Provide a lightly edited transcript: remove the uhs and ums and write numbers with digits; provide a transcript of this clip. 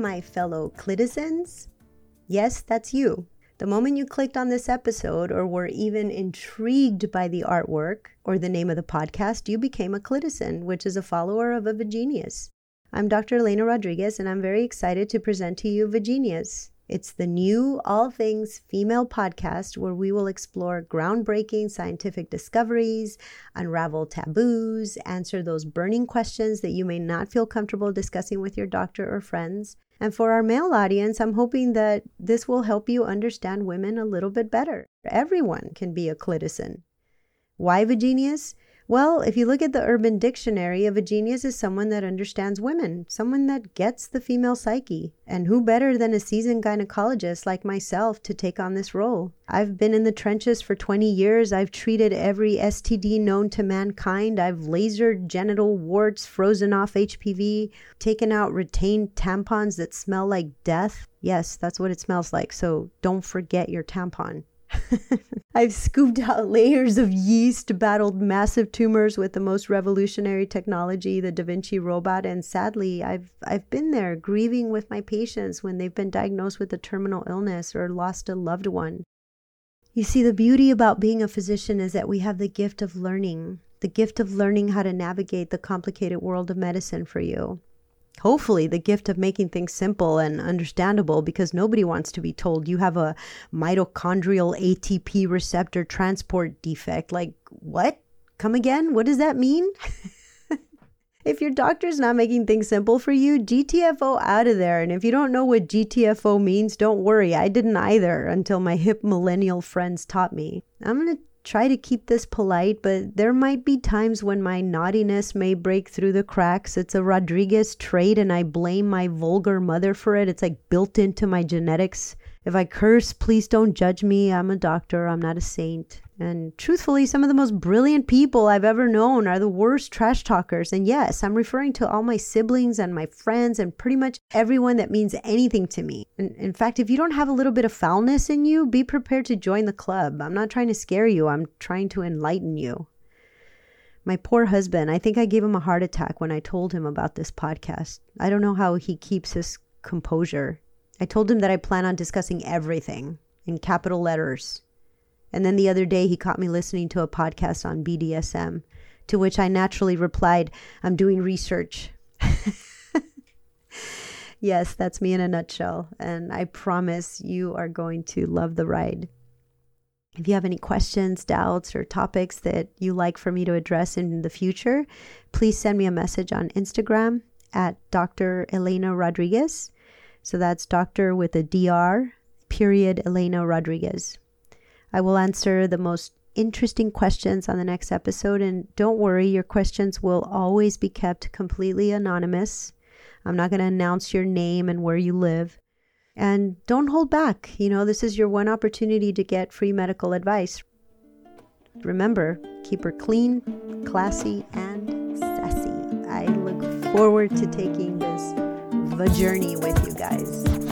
my fellow Clitizens. Yes, that's you. The moment you clicked on this episode or were even intrigued by the artwork or the name of the podcast, you became a Clitizen, which is a follower of a Vagenius. I'm Dr. Elena Rodriguez, and I'm very excited to present to you Vagenius. It's the new all things female podcast where we will explore groundbreaking scientific discoveries, unravel taboos, answer those burning questions that you may not feel comfortable discussing with your doctor or friends. And for our male audience, I'm hoping that this will help you understand women a little bit better. Everyone can be a Clitizen. Why Vagenius? Well, if you look at the Urban Dictionary, a Vagenius is someone that understands women, someone that gets the female psyche. And who better than a seasoned gynecologist like myself to take on this role? I've been in the trenches for 20 years. I've treated every STD known to mankind. I've lasered genital warts, frozen off HPV, taken out retained tampons that smell like death. Yes, that's what it smells like. So don't forget your tampon. I've scooped out layers of yeast, battled massive tumors with the most revolutionary technology, the Da Vinci robot, and sadly, I've been there grieving with my patients when they've been diagnosed with a terminal illness or lost a loved one. You see, the beauty about being a physician is that we have the gift of learning how to navigate the complicated world of medicine for you. Hopefully the gift of making things simple and understandable, because nobody wants to be told you have a mitochondrial ATP receptor transport defect. Like, what? Come again? What does that mean? If your doctor's not making things simple for you, GTFO out of there. And if you don't know what GTFO means, don't worry. I didn't either until my hip millennial friends taught me. I'm going to try to keep this polite, but there might be times when my naughtiness may break through the cracks. It's a Rodriguez trait, and I blame my vulgar mother for it. It's like built into my genetics. If I curse, please don't judge me. I'm a doctor. I'm not a saint. And truthfully, some of the most brilliant people I've ever known are the worst trash talkers. And yes, I'm referring to all my siblings and my friends and pretty much everyone that means anything to me. In fact, if you don't have a little bit of foulness in you, be prepared to join the club. I'm not trying to scare you. I'm trying to enlighten you. My poor husband, I think I gave him a heart attack when I told him about this podcast. I don't know how he keeps his composure. I told him that I plan on discussing everything in capital letters. And then the other day, he caught me listening to a podcast on BDSM, to which I naturally replied, I'm doing research. Yes, that's me in a nutshell. And I promise you are going to love the ride. If you have any questions, doubts, or topics that you like for me to address in the future, please send me a message on Instagram at Dr. Elena Rodriguez. So that's doctor with a DR, period, Elena Rodriguez. I will answer the most interesting questions on the next episode. And don't worry, your questions will always be kept completely anonymous. I'm not going to announce your name and where you live. And don't hold back. This is your one opportunity to get free medical advice. Remember, keep her clean, classy, and sassy. I look forward to taking this journey with you guys.